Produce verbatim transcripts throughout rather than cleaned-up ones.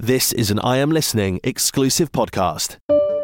This is an I Am Listening exclusive podcast.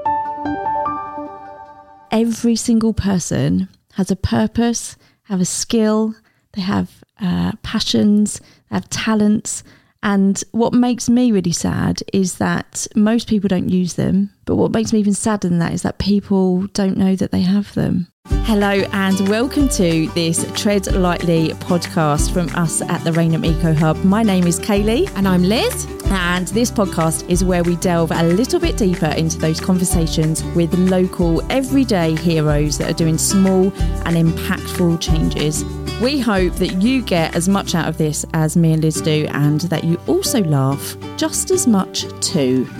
Every single person has a purpose, have a skill, they have uh, passions, they have talents. And what makes me really sad is that most people don't use them. But what makes me even sadder than that is that people don't know that they have them. Hello and welcome to this Tread Lightly podcast from us at the Rainham Eco Hub. My name is Kaylee. And I'm Liz. And this podcast is where we delve a little bit deeper into those conversations with local everyday heroes that are doing small and impactful changes. We hope that you get as much out of this as me and Liz do, and that you also laugh just as much too.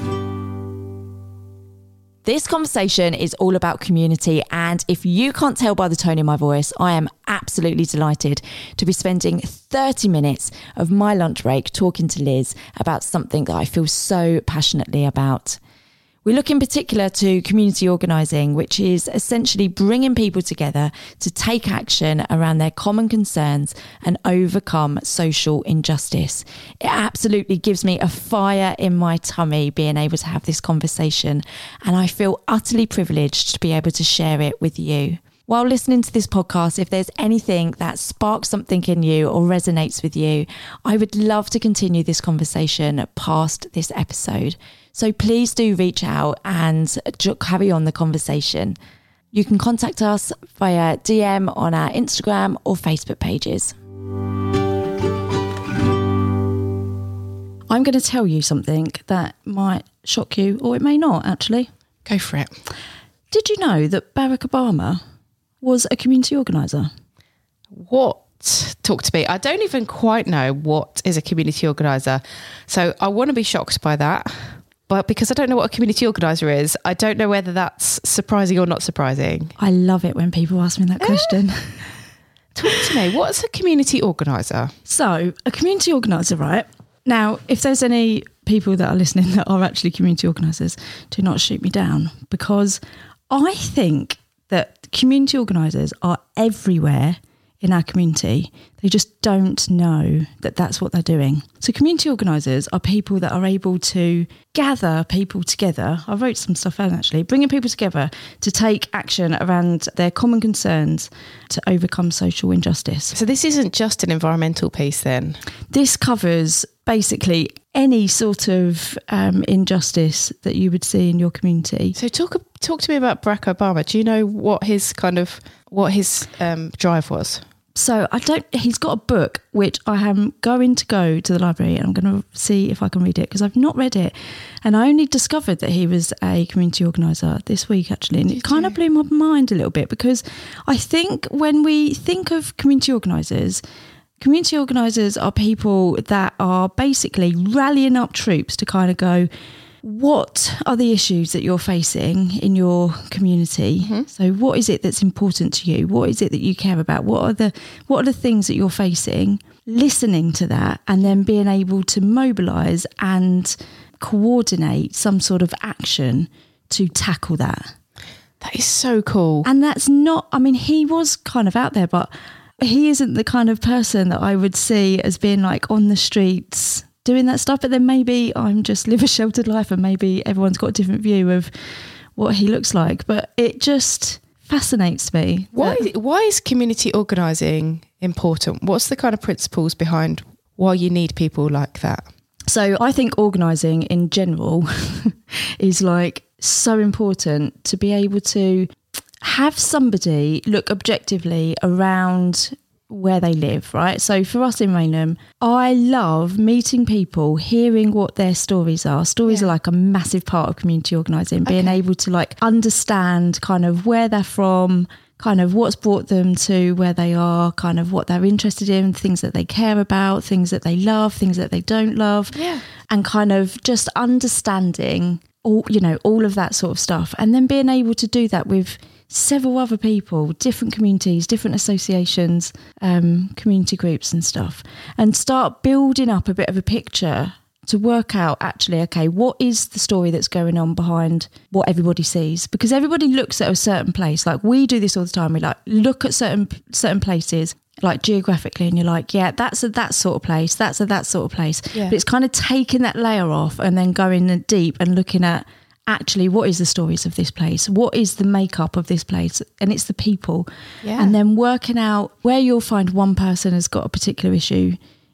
This conversation is all about community, and if you can't tell by the tone in my voice, I am absolutely delighted to be spending thirty minutes of my lunch break talking to Liz about something that I feel so passionately about. We look in particular to community organising, which is essentially bringing people together to take action around their common concerns and overcome social injustice. It absolutely gives me a fire in my tummy being able to have this conversation, and I feel utterly privileged to be able to share it with you. While listening to this podcast, if there's anything that sparks something in you or resonates with you, I would love to continue this conversation past this episode. So please do reach out and carry on the conversation. You can contact us via D M on our Instagram or Facebook pages. I'm going to tell you something that might shock you, or it may not, actually. Go for it. Did you know that Barack Obama was a community organiser? What? Talk to me. I don't even quite know what is a community organiser. So I want to be shocked by that. But because I don't know what a community organiser is, I don't know whether that's surprising or not surprising. I love it when people ask me that question. Talk to me. What's a community organiser? So, a community organiser, right? Now, if there's any people that are listening that are actually community organisers, do not shoot me down, because I think that community organisers are everywhere in our community. They just don't know that that's what they're doing. So community organisers are people that are able to gather people together. I wrote some stuff down actually, bringing people together to take action around their common concerns to overcome social injustice. So this isn't just an environmental piece then? This covers basically any sort of um, injustice that you would see in your community. So talk talk to me about Barack Obama. Do you know what his kind of what his um, drive was? So I don't. He's got a book which I am going to go to the library and I'm going to see if I can read it, because I've not read it, and I only discovered that he was a community organiser this week actually, and Did it kind you? of blew my mind a little bit, because I think when we think of community organisers, community organisers are people that are basically rallying up troops to kind of go, what are the issues that you're facing in your community? Mm-hmm. So what is it that's important to you? What is it that you care about? What are the what are the things that you're facing? Listening to that and then being able to mobilise and coordinate some sort of action to tackle that. That is so cool. And that's not, I mean, he was kind of out there, but he isn't the kind of person that I would see as being like on the streets doing that stuff. But then maybe I'm just live a sheltered life and maybe everyone's got a different view of what he looks like. But it just fascinates me. Why, why is community organising important? What's the kind of principles behind why you need people like that? So I think organising in general is like so important, to be able to have somebody look objectively around where they live, right? So for us in Rainham, I love meeting people, hearing what their stories are. Stories yeah. are like a massive part of community organising, being okay. able to like understand kind of where they're from, kind of what's brought them to where they are, kind of what they're interested in, things that they care about, things that they love, things that they don't love, yeah. and kind of just understanding all, you know, all of that sort of stuff. And then being able to do that with several other people, different communities, different associations, um, community groups and stuff, and start building up a bit of a picture to work out actually, okay, what is the story that's going on behind what everybody sees? Because everybody looks at a certain place. Like we do this all the time. We like look at certain certain places like geographically, and you're like, yeah, that's a that sort of place, that's a that sort of place. Yeah. But it's kind of taking that layer off and then going in deep and looking at actually what is the stories of this place, what is the makeup of this place, and it's the people. Yeah. And then working out where you'll find one person has got a particular issue,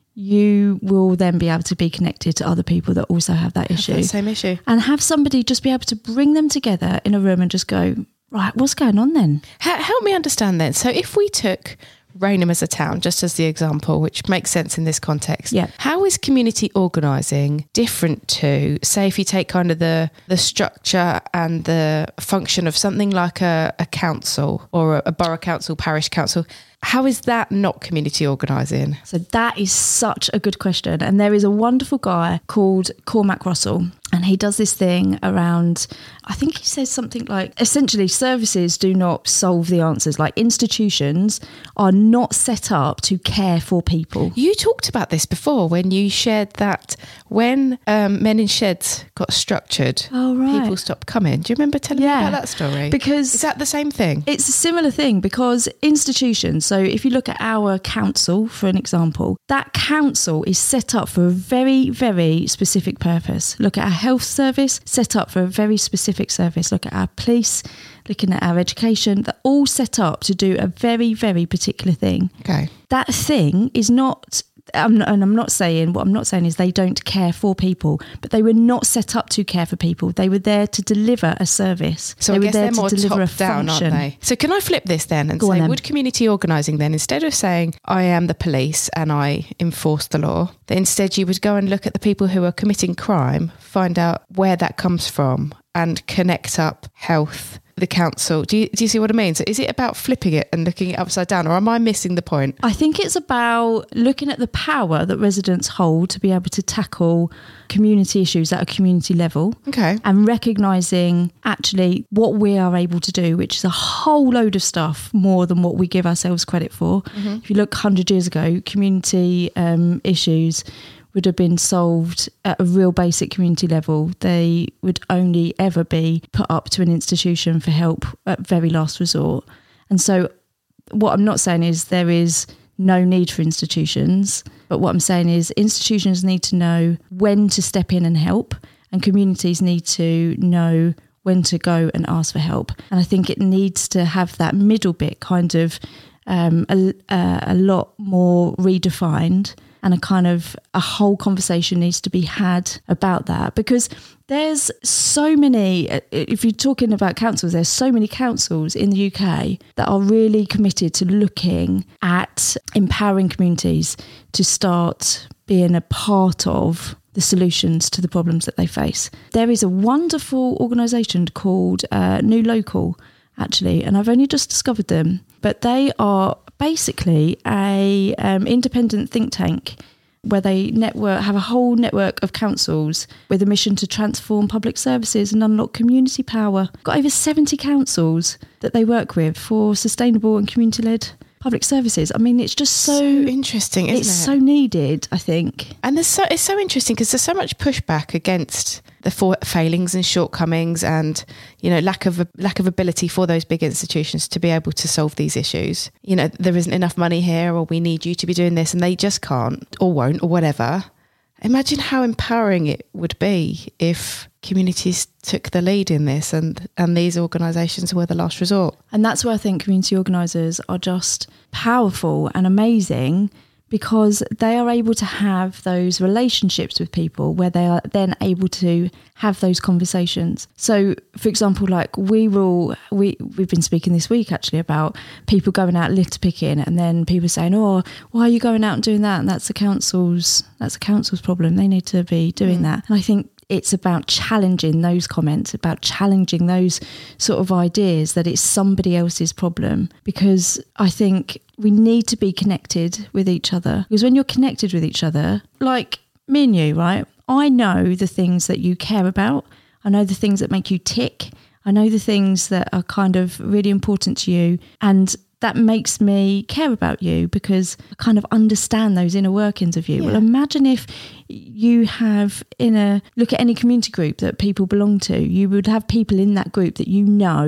you will then be able to be connected to other people that also have that Have issue. that same issue. And have somebody just be able to bring them together in a room and just go, right, what's going on then? H- help me understand then. So if we took Rainham as a town, just as the example, which makes sense in this context. Yeah. How is community organising different to, say, if you take kind of the the structure and the function of something like a, a council or a, a borough council, parish council? How is that not community organising? So that is such a good question. And there is a wonderful guy called Cormac Russell, and he does this thing around, I think he says something like, essentially services do not solve the answers. Like institutions are not set up to care for people. You talked about this before when you shared that when um, Men in Sheds got structured, Oh, right. people stopped coming. Do you remember telling Yeah. me about that story? Because is that the same thing? it's a similar thing, because institutions, so if you look at our council, for an example, that council is set up for a very, very specific purpose. Look at our health service, set up for a very specific service. Look at our police, looking at our education, they're all set up to do a very, very particular thing. Okay. That thing is not, I'm not, and I'm not saying, what I'm not saying is they don't care for people, but they were not set up to care for people. They were there to deliver a service. So they I were guess there they're to more deliver a top down, aren't function. they? So can I flip this then and Go on say, then. would community organising then, instead of saying, I am the police and I enforce the law, that instead you would go and look at the people who are committing crime, find out where that comes from and connect up health, the council. Do you, do you see what I mean? So is it about flipping it and looking it upside down, or am I missing the point? I think it's about looking at the power that residents hold to be able to tackle community issues at a community level. Okay. And recognising actually what we are able to do, which is a whole load of stuff more than what we give ourselves credit for. Mm-hmm. If you look one hundred years ago, community um, issues would have been solved at a real basic community level. They would only ever be put up to an institution for help at very last resort. And so what I'm not saying is there is no need for institutions, but what I'm saying is institutions need to know when to step in and help, and communities need to know when to go and ask for help. And I think it needs to have that middle bit kind of um, a, a lot more redefined, and a kind of a whole conversation needs to be had about that, because there's so many, if you're talking about councils, there's so many councils in the U K that are really committed to looking at empowering communities to start being a part of the solutions to the problems that they face. There is a wonderful organisation called uh, New Local, actually, and I've only just discovered them, but they are basically a um, independent think tank where they network have a whole network of councils with a mission to transform public services and unlock community power. Got over seventy councils that they work with for sustainable and community-led public services. I mean, it's just so, So interesting, isn't it's it? so needed, I think. And there's so, it's so interesting because there's so much pushback against the for failings and shortcomings, and you know lack of lack of ability for those big institutions to be able to solve these issues. You know, there isn't enough money here, or we need you to be doing this, and they just can't or won't or whatever. Imagine how empowering it would be if communities took the lead in this, and and these organisations were the last resort. And that's where I think community organisers are just powerful and amazing, because they are able to have those relationships with people where they are then able to have those conversations. So, for example, like we will, we, we've been speaking this week actually about people going out litter picking, and then people saying, oh, why are you going out and doing that? And that's the council's, that's the council's problem. They need to be doing mm. that. And I think it's about challenging those comments, about challenging those sort of ideas that it's somebody else's problem, because I think we need to be connected with each other. Because when you're connected with each other, like me and you, right? I know the things that you care about. I know the things that make you tick. I know the things that are kind of really important to you. And that makes me care about you because I kind of understand those inner workings of you. Yeah. Well, imagine if you have in a, look at any community group that people belong to, you would have people in that group that you know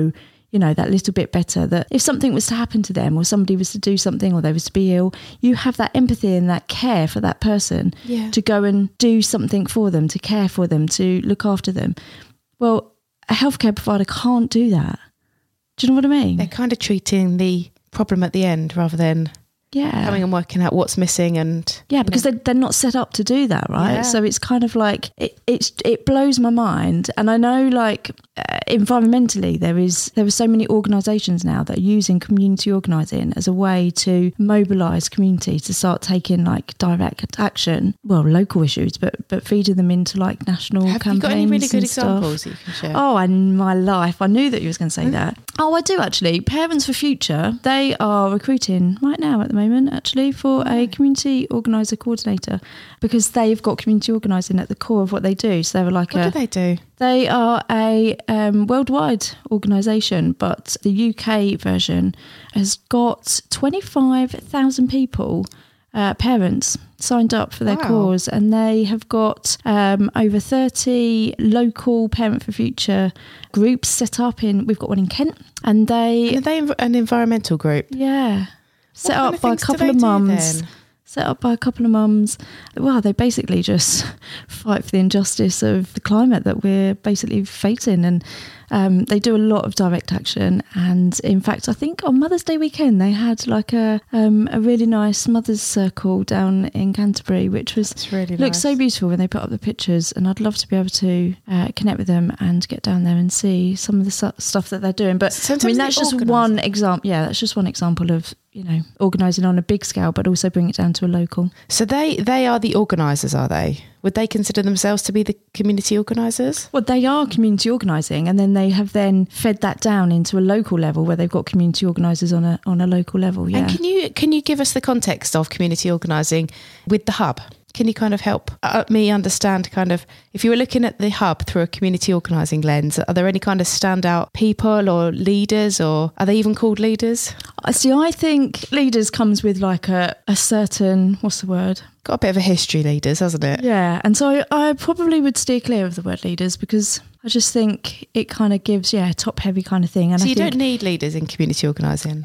you know, that little bit better, that if something was to happen to them or somebody was to do something or they was to be ill, you have that empathy and that care for that person yeah. to go and do something for them, to care for them, to look after them. Well, a healthcare provider can't do that. Do you know what I mean? They're kind of treating the problem at the end rather than yeah. coming and working out what's missing. And yeah, because know. they're, they're not set up to do that, right? Yeah. So it's kind of like, it, it's, it blows my mind. And I know, like, uh, environmentally, there is there are so many organisations now that are using community organising as a way to mobilise community to start taking, like, direct action, well, local issues, but but feeding them into, like, national Have campaigns. you got any really good and stuff. examples that you can share? Oh, in my life, I knew that you was going to say that. Oh, I do actually. Parents for Future, they are recruiting right now at the moment, actually, for a community organiser coordinator, because they've got community organising at the core of what they do. So they were like, what a, do they do? They are a um, worldwide organisation, but the U K version has got twenty-five thousand people, uh, parents, signed up for their Wow. cause, and they have got um, over thirty local Parent for Future groups set up in. We've got one in Kent, and they And are they an environmental group? yeah set kind up of by a things do couple they of do mums. then? Set up by a couple of mums. Well, they basically just fight for the injustice of the climate that we're basically facing. And um, they do a lot of direct action. And in fact, I think on Mother's Day weekend, they had like a um, a really nice Mother's Circle down in Canterbury, which was It's really looks nice. so beautiful when they put up the pictures. And I'd love to be able to uh, connect with them and get down there and see some of the su- stuff that they're doing. But Sometimes I mean, they that's just organise one it. example. Yeah, that's just one example of, you know, organising on a big scale, but also bring it down to a local. So they they are the organisers, are they? Would they consider themselves to be the community organisers? Well, they are community organising, and then they have then fed that down into a local level where they've got community organisers on a on a local level. Yeah. And can you can you give us the context of community organising with the hub? Can you kind of help uh, me understand kind of, if you were looking at the hub through a community organising lens, are there any kind of standout people or leaders, or are they even called leaders? See, I think leaders comes with like a, a certain, what's the word? Got a bit of a history, leaders, hasn't it? Yeah. And so I, I probably would steer clear of the word leaders, because I just think it kind of gives, yeah, top heavy kind of thing. And So I you think, don't need leaders in community organising?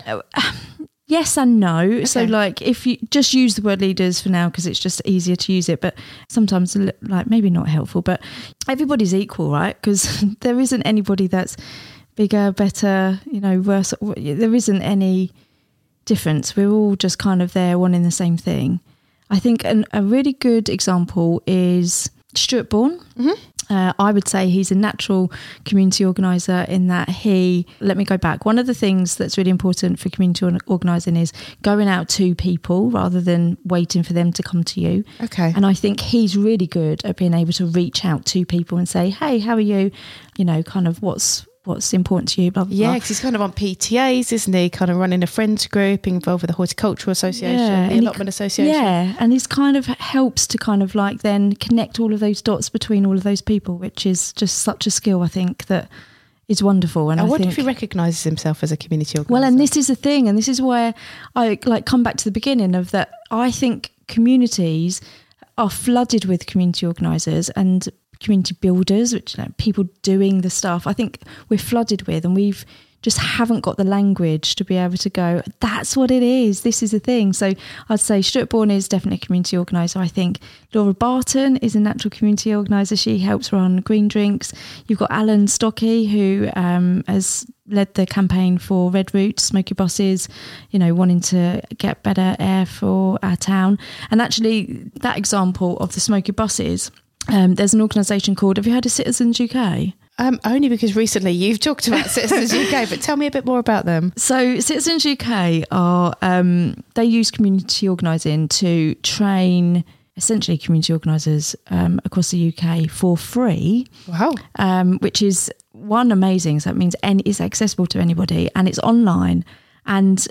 yes and no. Okay. So, Okay. like, if you just use the word leaders for now because it's just easier to use it, but sometimes, like, maybe not helpful, but everybody's equal, right? Because there isn't anybody that's bigger, better, you know, worse. There isn't any difference. We're all just kind of there wanting the same thing. I think an, a really good example is Stuart Bourne. Mm-hmm. Uh, I would say he's a natural community organiser in that he, let me go back. One of the things that's really important for community organising is going out to people rather than waiting for them to come to you. Okay. And I think he's really good at being able to reach out to people and say, hey, how are you? You know, kind of what's what's important to you, blah, blah, Yeah, blah. because he's kind of on P T As, isn't he? Kind of running a friends group, involved with the Horticultural Association, Yeah, the and he- Allotment Association. Yeah, and he's kind of helps to kind of like then connect all of those dots between all of those people, which is just such a skill, I think, that is wonderful. And I I wonder think, if he recognises himself as a community organiser. well, and this is the thing, and this is where I like come back to the beginning of that. I think communities are flooded with community organisers and community builders, which, you know, people doing the stuff. I think we're flooded with, and we've just haven't got the language to be able to go, that's what it is, this is the thing. So I'd say Stuart Bourne is definitely a community organiser. I think Laura Barton is a natural community organiser. She helps run Green Drinks. You've got Alan Stockey, who um, has led the campaign for Red Route, Smoky Buses, you know, wanting to get better air for our town. And actually, that example of the Smoky Buses, um, there's an organisation called, have you heard of Citizens U K? Um, only because recently you've talked about Citizens U K, but tell me a bit more about them. So Citizens U K are, um, they use community organising to train essentially community organisers um, across the U K for free. Wow. Um, which is one, amazing. So that means any, it's accessible to anybody, and it's online. And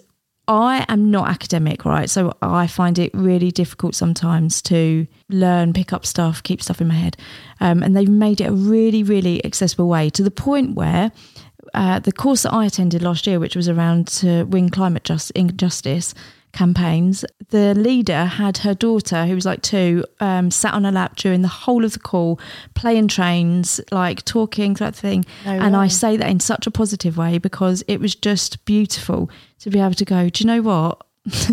I am not academic, right? So I find it really difficult sometimes to learn, pick up stuff, keep stuff in my head. Um, and they've made it a really, really accessible way, to the point where uh, the course that I attended last year, which was around to win climate just, injustice, campaigns, the leader had her daughter, who was like two, um, sat on her lap during the whole of the call, playing trains, like talking throughout the thing. No and way. I say that in such a positive way because it was just beautiful to be able to go, do you know what?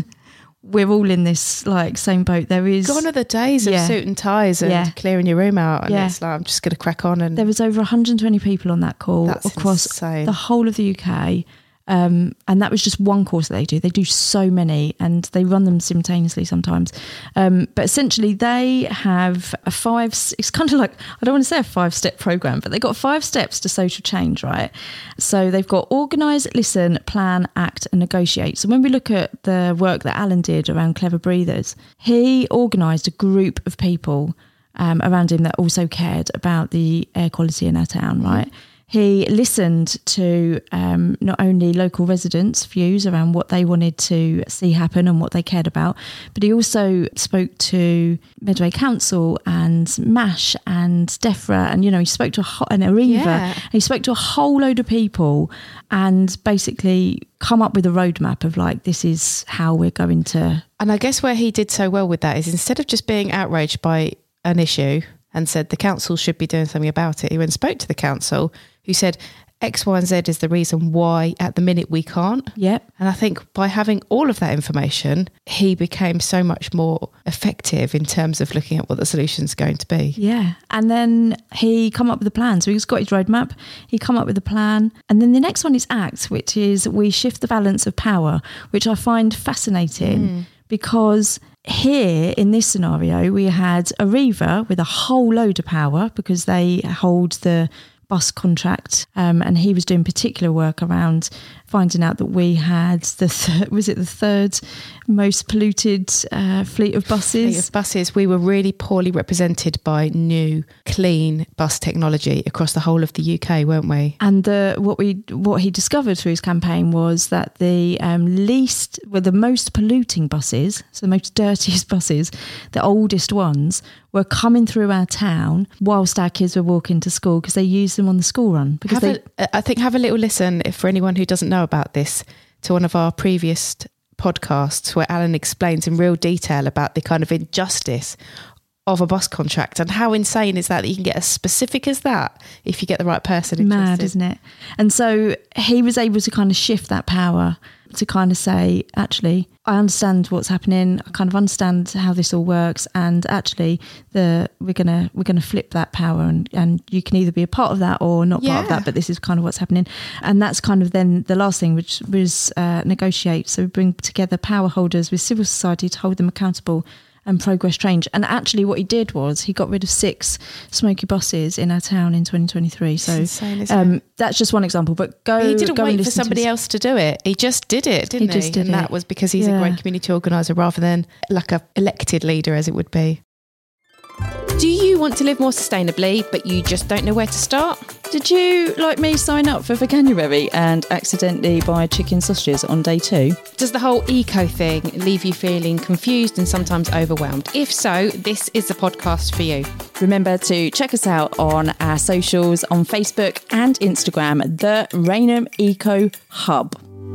We're all in this like same boat. There is Gone are the days of Yeah. suit and ties and Yeah. clearing your room out. And Yeah. it's like, I'm just going to crack on. And there was over one hundred twenty people on that call That's across insane. the whole of the U K. Um, and that was just one course that they do. They do so many and they run them simultaneously sometimes. Um, but essentially they have a five, it's kind of like, I don't want to say a five step program, but they've got five steps to social change, right? So they've got organise, listen, plan, act and negotiate. So when we look at the work that Alan did around Clever Breathers, he organised a group of people um, around him that also cared about the air quality in our town, right? He listened to um, not only local residents' views around what they wanted to see happen and what they cared about, but he also spoke to Medway Council and MASH and DEFRA, and you know he spoke to a ho- an Arriva. Yeah. And he spoke to a whole load of people, and basically come up with a roadmap of like, this is how we're going to. And I guess where he did so well with that is instead of just being outraged by an issue and said the council should be doing something about it, he went and spoke to the council who said X, Y and Z is the reason why at the minute we can't. Yep. And I think by having all of that information, he became so much more effective in terms of looking at what the solution's going to be. Yeah. And then he come up with a plan. So he's got his roadmap. He come up with a plan. And then the next one is act, which is we shift the balance of power, which I find fascinating mm. because here in this scenario, we had Arriva with a whole load of power because they hold the bus contract, um, and he was doing particular work around finding out that we had the th- was it the third most polluted uh, fleet of buses. Fleet of buses. We were really poorly represented by new, clean bus technology across the whole of the U K, weren't we? And the, what we what he discovered through his campaign was that the um, least, were the most polluting buses, so the most dirtiest buses, the oldest ones, were coming through our town whilst our kids were walking to school because they used them on the school run. Because have they, a, I think have a little listen, if for anyone who doesn't know about this, to one of our previous podcasts where Alan explains in real detail about the kind of injustice of a bus contract and how insane is that that you can get as specific as that if you get the right person interested. Mad, isn't it? And so he was able to kind of shift that power to kind of say, actually, I understand what's happening. I kind of understand how this all works, and actually, the we're gonna we're gonna flip that power, and, and you can either be a part of that or not yeah. part of that. But this is kind of what's happening, and that's kind of then the last thing, which was uh, negotiate. So we bring together power holders with civil society to hold them accountable and progress change. And actually what he did was he got rid of six smoky buses in our town in twenty twenty-three. So insane, isn't um, it? That's just one example, but go He didn't go and wait for listen to somebody his- else to do it. He just did it, didn't he? He just did and it. that was because he's Yeah. a great community organiser rather than like a elected leader as it would be. Do you want to live more sustainably, but you just don't know where to start? Did you, like me, sign up for Veganuary and accidentally buy chicken sausages on day two? Does the whole eco thing leave you feeling confused and sometimes overwhelmed? If so, this is the podcast for you. Remember to check us out on our socials on Facebook and Instagram, the Rainham Eco Hub.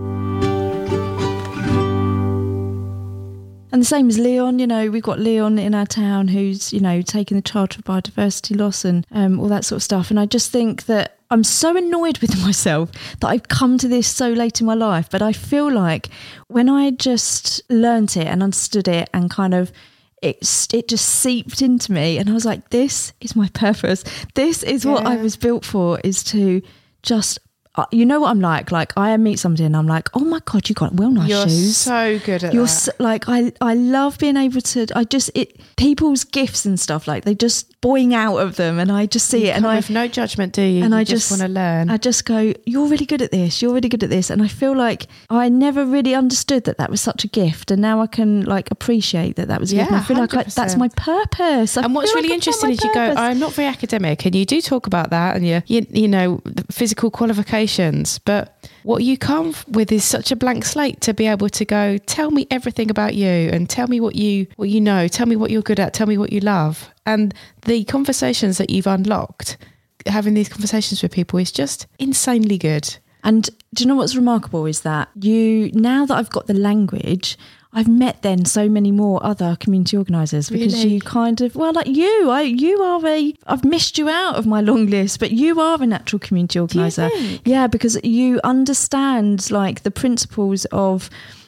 And the same as Leon, you know, we've got Leon in our town who's, you know, taking the charge for biodiversity loss and um, all that sort of stuff. And I just think that I'm so annoyed with myself that I've come to this so late in my life. But I feel like when I just learnt it and understood it and kind of it, it just seeped into me, and I was like, this is my purpose. This is what Yeah. I was built for, is to just... Uh, you know what I'm like? Like I meet somebody and I'm like, oh my God, you got well nice You're shoes. so good at You're that. so, like, I, I love being able to, I just, it, people's gifts and stuff, like they just boing out of them and I just see You it and come I, with no judgment, do you? and you I just, just want to learn. I just go, you're really good at this. You're really good at this. And I feel like I never really understood that that was such a gift. And now I can like appreciate that that was a gift. Yeah, And I feel like I, that's my purpose. I And what's feel really like I interesting found is my you go, purpose. I'm not very academic, and you do talk about that and you, you, you know, the physical qualifications, but what you come with is such a blank slate to be able to go, tell me everything about you and tell me what you what you know, tell me what you're good at, tell me what you love. And the conversations that you've unlocked, having these conversations with people is just insanely good. And do you know what's remarkable is that you, now that I've got the language, I've met then so many more other community organisers because Really? you kind of, well, like you, I, you are a, I've missed you out of my long list, but you are a natural community organiser. think? Yeah, because you understand like the principles of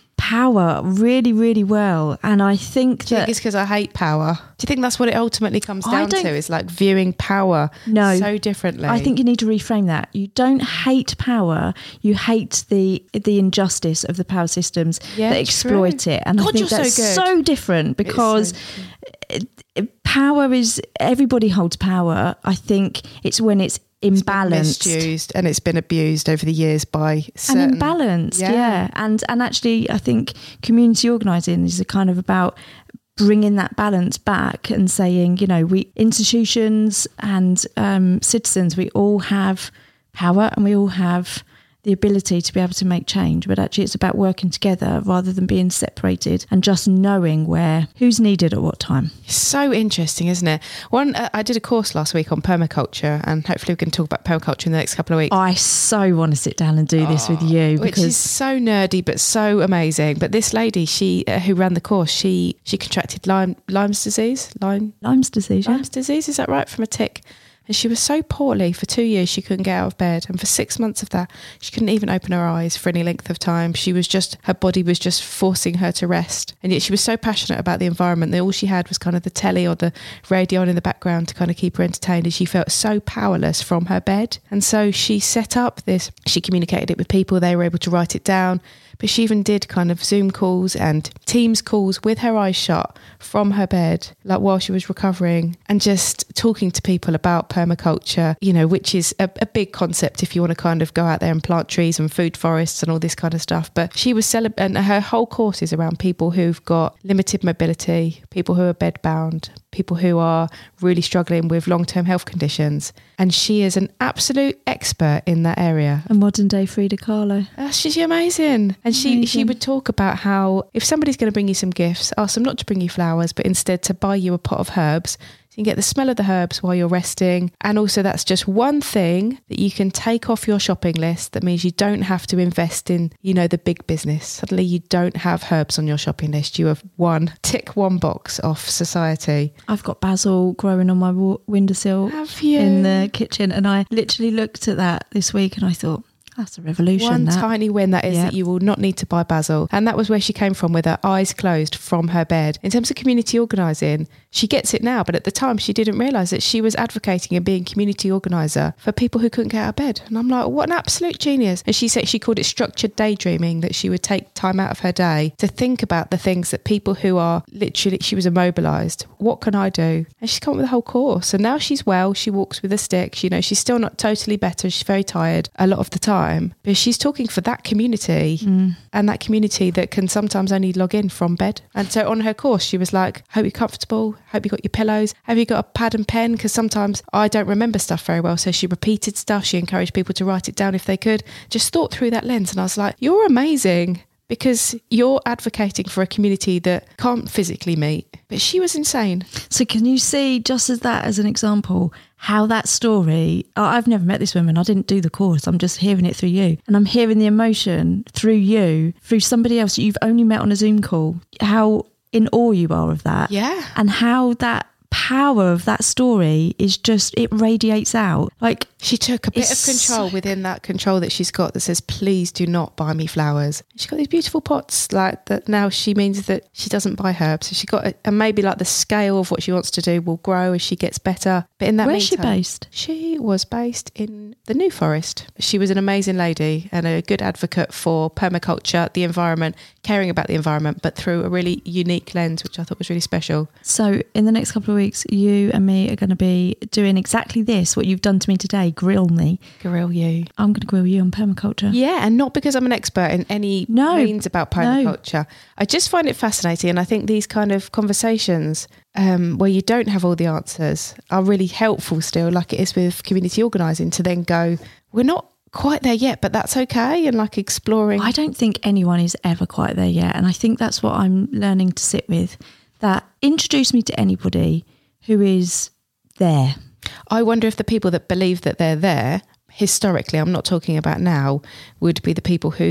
power really, really well. And I think Do you that think it's because I hate power? Do you think that's what it ultimately comes I down don't- to? Is like viewing power No. so differently? I think you need to reframe that. You don't hate power. You hate the the injustice of the power systems Yeah, that exploit true. it. And I God, think you're so that's good. so different because it- it- power is, everybody holds power. I think it's when it's imbalanced. misused and it's been abused over the years by certain, And imbalanced, yeah. Yeah. And and actually, I think community organising is a kind of about bringing that balance back and saying, you know, we institutions and um, citizens, we all have power and we all have the ability to be able to make change, but actually it's about working together rather than being separated and just knowing where who's needed at what time. It's so interesting, isn't it? One, uh, I did a course last week on permaculture, and hopefully we can talk about permaculture in the next couple of weeks. I so want to sit down and do this with you Which because is so nerdy but so amazing. But this lady, she uh, who ran the course, she she contracted Lyme Lyme's disease, Lyme Lyme's disease, yeah? Lyme's disease, is that right? From a tick. And she was so poorly for two years she couldn't get out of bed, and for six months of that she couldn't even open her eyes for any length of time. She was just, her body was just forcing her to rest, and yet she was so passionate about the environment that all she had was kind of the telly or the radio on in the background to kind of keep her entertained, and she felt so powerless from her bed. And so she set up this, she communicated it with people, they were able to write it down, but she even did kind of Zoom calls and Teams calls with her eyes shut from her bed, like while she was recovering, and just talking to people about permaculture, you know, which is a, a big concept if you want to kind of go out there and plant trees and food forests and all this kind of stuff. But she was celebrating, and her whole course is around people who've got limited mobility, people who are bedbound, people who are really struggling with long-term health conditions. And she is an absolute expert in that area. A modern day Frida Kahlo. Uh, she's amazing. And she, she Amazing. would talk about how if somebody's going to bring you some gifts, ask them not to bring you flowers, but instead to buy you a pot of herbs. So you can get the smell of the herbs while you're resting. And also that's just one thing that you can take off your shopping list. That means you don't have to invest in, you know, the big business. Suddenly you don't have herbs on your shopping list. You have one, tick one box off society. I've got basil growing on my wa- windowsill Have you? in the kitchen, and I literally looked at that this week and I thought, that's a revolution. One that. tiny win that is Yep. that you will not need to buy basil. And that was where she came from, with her eyes closed from her bed. In terms of community organising, she gets it now, but at the time she didn't realise that she was advocating and being community organiser for people who couldn't get out of bed. And I'm like, what an absolute genius. And she said she called it structured daydreaming, that she would take time out of her day to think about the things that people who are literally, she was immobilised. What can I do? And she's come up with a whole course. And now she's well, she walks with a stick. You know, she's still not totally better. She's very tired a lot of the time. But she's talking for that community Mm. and that community that can sometimes only log in from bed. And so on her course, she was like, hope you're comfortable. Hope you got your pillows. Have you got a pad and pen? Because sometimes I don't remember stuff very well. So she repeated stuff. She encouraged people to write it down if they could. Just thought through that lens. And I was like, you're amazing, because you're advocating for a community that can't physically meet. But she was insane. So can you see, just as that as an example, how that story, I- I've never met this woman, I didn't do the course, I'm just hearing it through you, and I'm hearing the emotion through you, through somebody else that you've only met on a Zoom call, how in awe you are of that. Yeah. And how that power of that story is just, it radiates out. Like, She took a bit It's of control so- within that control that she's got that says, please do not buy me flowers. She's got these beautiful pots like that. Now she means that she doesn't buy herbs. So she got, a, and maybe like the scale of what she wants to do will grow as she gets better. But in that where's she meantime, based? She was based in the New Forest. She was an amazing lady and a good advocate for permaculture, the environment, caring about the environment, but through a really unique lens, which I thought was really special. So in the next couple of weeks, you and me are going to be doing exactly this, what you've done to me today, grill me. Grill you. I'm going to grill you on permaculture. Yeah, and not because I'm an expert in any No, means about no. permaculture. I just find it fascinating, and I think these kind of conversations um, where you don't have all the answers are really helpful still, like it is with community organising, to then go, we're not quite there yet, but that's okay, and like exploring. I don't think anyone is ever quite there yet. And I think that's what I'm learning to sit with. That introduce me to anybody who is there. I wonder if the people that believe that they're there, historically, I'm not talking about now, would be the people who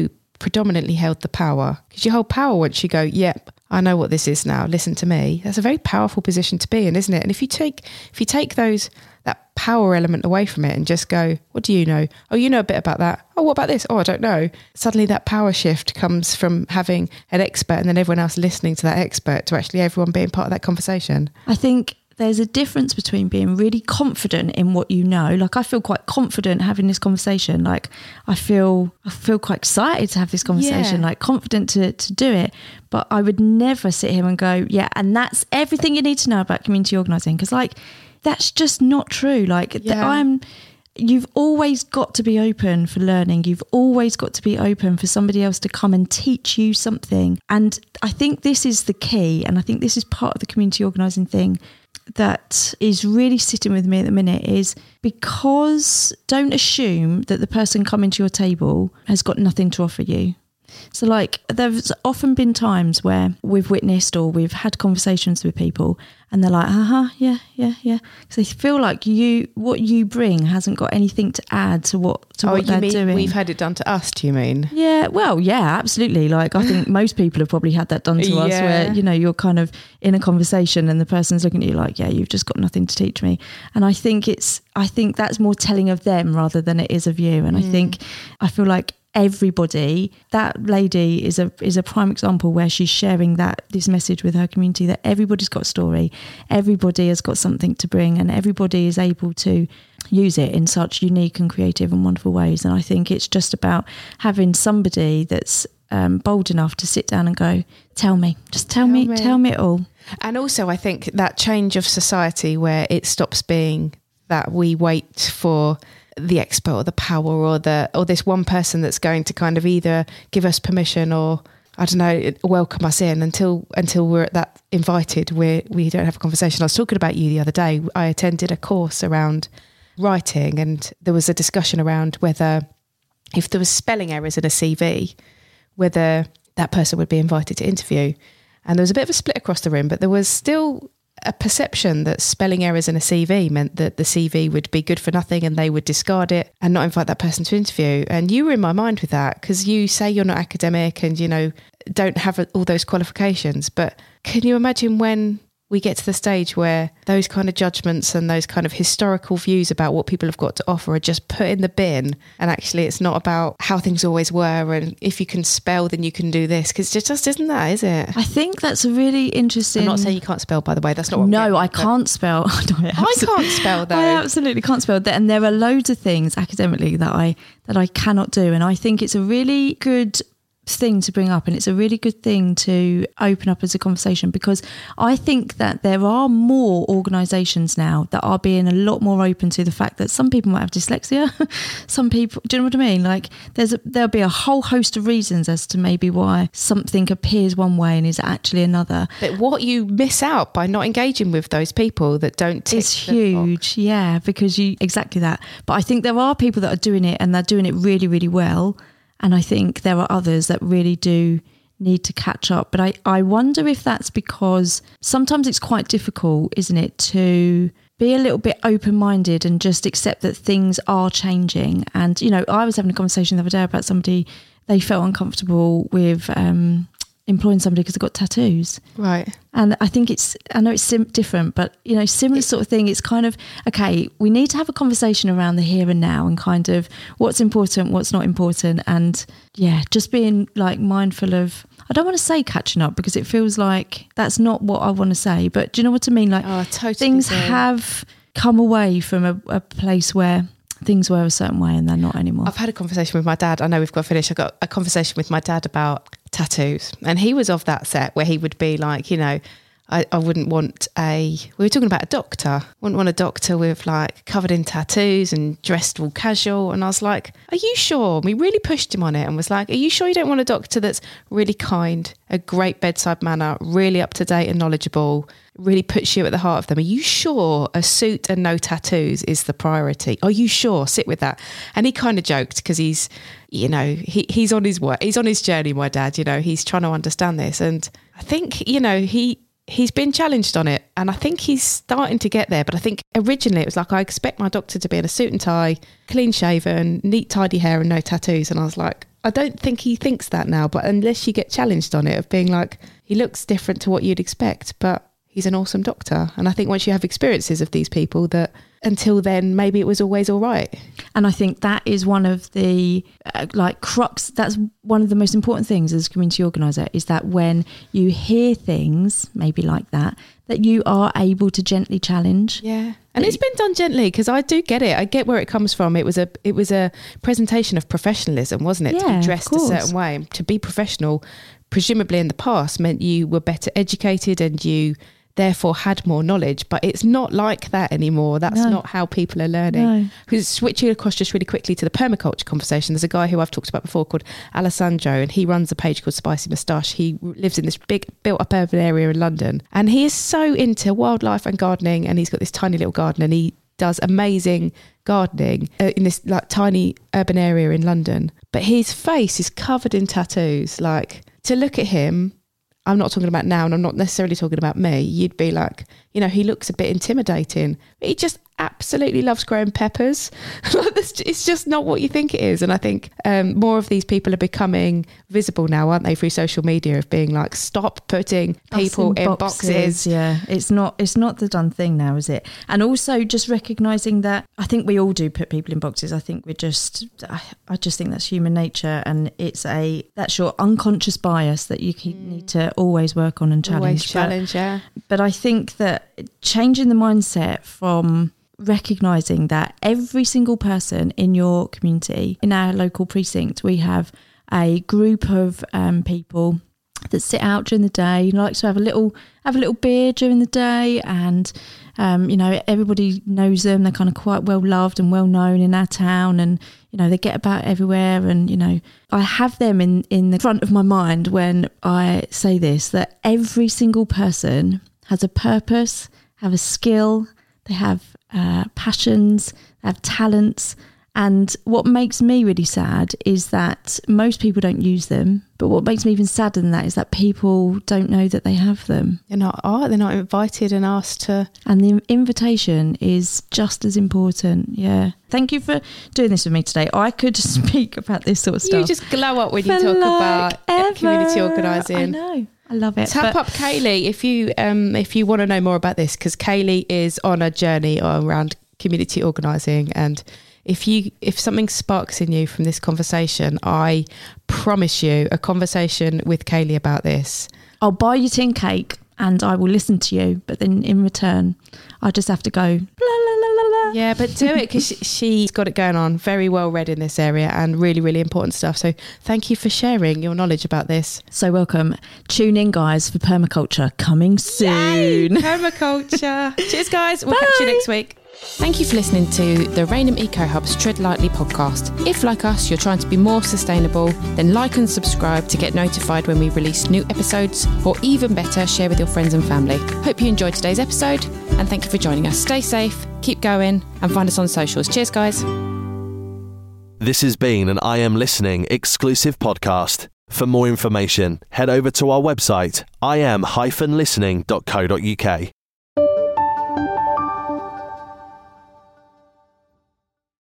predominantly held the power. Because you hold power once you go, yep, I know what this is now, listen to me. That's a very powerful position to be in, isn't it? And if you take if you take those that power element away from it and just go, what do you know? Oh, you know a bit about that. Oh, what about this? Oh, I don't know. Suddenly that power shift comes from having an expert and then everyone else listening to that expert to actually everyone being part of that conversation. I think there's a difference between being really confident in what you know. Like I feel quite confident having this conversation. Like I feel I feel quite excited to have this conversation, Yeah. like confident to, to do it. But I would never sit here and go, yeah, and that's everything you need to know about community organising. Because like, that's just not true. Like th- Yeah. I'm, you've always got to be open for learning. You've always got to be open for somebody else to come and teach you something. And I think this is the key. And I think this is part of the community organising thing that is really sitting with me at the minute, is because don't assume that the person coming to your table has got nothing to offer you. So like there's often been times where we've witnessed or we've had conversations with people and they're like, uh-huh, yeah, yeah, yeah. Because they feel like you, what you bring hasn't got anything to add to what, to Oh, what you they're mean doing. we've had it done to us, do you mean? Yeah, well, yeah, absolutely. Like I think most people have probably had that done to us Yeah. where, you know, you're kind of in a conversation and the person's looking at you like, yeah, you've just got nothing to teach me. And I think it's, I think that's more telling of them rather than it is of you. And Mm. I think, I feel like everybody, that lady is a is a prime example where she's sharing that this message with her community, that everybody's got a story, everybody has got something to bring, and everybody is able to use it in such unique and creative and wonderful ways. And I think it's just about having somebody that's um, bold enough to sit down and go, tell me, just tell, Tell me, me. tell me it all. And also I think that change of society where it stops being that we wait for the expert or the power or the or this one person that's going to kind of either give us permission or I don't know, welcome us in until until we're at that invited where we don't have a conversation. I was talking about you the other day. I attended a course around writing and there was a discussion around whether if there was spelling errors in a C V, whether that person would be invited to interview. And there was a bit of a split across the room, but there was still a perception that spelling errors in a C V meant that the C V would be good for nothing and they would discard it and not invite that person to interview. And you were in my mind with that because you say you're not academic and, you know, don't have all those qualifications. But can you imagine when we get to the stage where those kind of judgments and those kind of historical views about what people have got to offer are just put in the bin, and actually it's not about how things always were and if you can spell then you can do this, because it just isn't that, is it? I think that's a really interesting... I'm not saying you can't spell, by the way, that's not what I'm No, getting I at, but can't spell. No, I can't spell though. I absolutely can't spell. And there are loads of things academically that I that I cannot do. And I think it's a really good thing to bring up, and it's a really good thing to open up as a conversation, because I think that there are more organisations now that are being a lot more open to the fact that some people might have dyslexia. Some people, do you know what I mean? Like there's a, there'll be a whole host of reasons as to maybe why something appears one way and is actually another. But what you miss out by not engaging with those people that don't tick It's the huge, box. yeah, because you exactly that. But I think there are people that are doing it and they're doing it really, really well. And I think there are others that really do need to catch up. But I, I wonder if that's because sometimes it's quite difficult, isn't it, to be a little bit open-minded and just accept that things are changing. And, you know, I was having a conversation the other day about somebody, they felt uncomfortable with um, employing somebody because they've got tattoos. Right. And I think it's, I know it's sim- different, but, you know, similar sort of thing. It's kind of, okay, we need to have a conversation around the here and now and kind of what's important, what's not important. And yeah, just being like mindful of, I don't want to say catching up because it feels like that's not what I want to say, but do you know what I mean? Like Oh, I totally things do. have come away from a, a place where things were a certain way and they're not anymore. I've had a conversation with my dad. I know we've got to finish. I got a conversation with my dad about tattoos, and he was of that set where he would be like, you know, I, I wouldn't want a, we were talking about a doctor, wouldn't want a doctor with like covered in tattoos and dressed all casual. And I was like, are you sure? We really pushed him on it and was like, are you sure you don't want a doctor that's really kind, a great bedside manner, really up to date and knowledgeable, really puts you at the heart of them? Are you sure a suit and no tattoos is the priority? Are you sure? Sit with that. And he kind of joked because he's, you know, he, he's on his work, he's on his journey, my dad, you know, he's trying to understand this. And I think, you know, he, he's been challenged on it, and I think he's starting to get there. But I think originally it was like, I expect my doctor to be in a suit and tie, clean shaven, neat, tidy hair and no tattoos. And I was like, I don't think he thinks that now, but unless you get challenged on it, of being like, he looks different to what you'd expect, but he's an awesome doctor. And I think once you have experiences of these people, that until then, maybe it was always all right. And I think that is one of the uh, like crux, that's one of the most important things as a community organiser, is that when you hear things maybe like that, that you are able to gently challenge. Yeah. And it's been done gently, because I do get it. I get where it comes from. It was a it was a presentation of professionalism, wasn't it? Yeah, to be dressed a certain way. To be professional, presumably in the past, meant you were better educated and you therefore had more knowledge. But it's not like that anymore. That's No. not how people are learning. No. Because switching across just really quickly to the permaculture conversation, there's a guy who I've talked about before called Alessandro, and he runs a page called Spicy Moustache. He lives in this big built up urban area in London, and he is so into wildlife and gardening, and he's got this tiny little garden, and he does amazing gardening uh, in this like tiny urban area in London. But his face is covered in tattoos. Like, to look at him, I'm not talking about now, and I'm not necessarily talking about me, you'd be like, you know, he looks a bit intimidating. But he just absolutely loves growing peppers. It's just not what you think it is. And I think um, more of these people are becoming visible now, aren't they, through social media, of being like, stop putting people in, in boxes. boxes. Yeah, it's not it's not the done thing now, is it? And also just recognising that I think we all do put people in boxes. I think we're just, I, I just think that's human nature, and it's a, that's your unconscious bias that you keep, mm. need to always work on and challenge. Always challenge, but, yeah. But I think that changing the mindset from recognising that every single person in your community, in our local precinct, we have a group of um, people that sit out during the day, like to have a little have a little beer during the day, and um, you know, everybody knows them. They're kind of quite well loved and well known in our town, and you know, they get about everywhere. And you know, I have them in in the front of my mind when I say this, that every single person has a purpose, have a skill, they have uh, passions, they have talents. And what makes me really sad is that most people don't use them. But what makes me even sadder than that is that people don't know that they have them. They're not art, they're not invited and asked to. And the invitation is just as important. Yeah. Thank you for doing this with me today. I could speak about this sort of stuff. You just glow up when you for talk like about ever. community organising. I know. I love it. Tap but up Kaylee if you um, if you want to know more about this, because Kaylee is on a journey around community organising, and if you if something sparks in you from this conversation, I promise you a conversation with Kaylee about this. I'll buy you tin cake and I will listen to you, but then in return I just have to go la la la la la. Yeah, but do it, because she, she's got it going on, very well read in this area, and really really important stuff. So thank you for sharing your knowledge about this. So welcome. Tune in, guys, for permaculture coming soon. Yay, permaculture. Cheers, guys. We'll Bye. catch you next week. Thank you for listening to the Rainham Eco Hub's Tread Lightly podcast. If, like us, you're trying to be more sustainable, then like and subscribe to get notified when we release new episodes, or even better, share with your friends and family. Hope you enjoyed today's episode, and thank you for joining us. Stay safe, keep going, and find us on socials. Cheers, guys. This has been an I Am Listening exclusive podcast. For more information, head over to our website, i am dash listening dot co dot uk.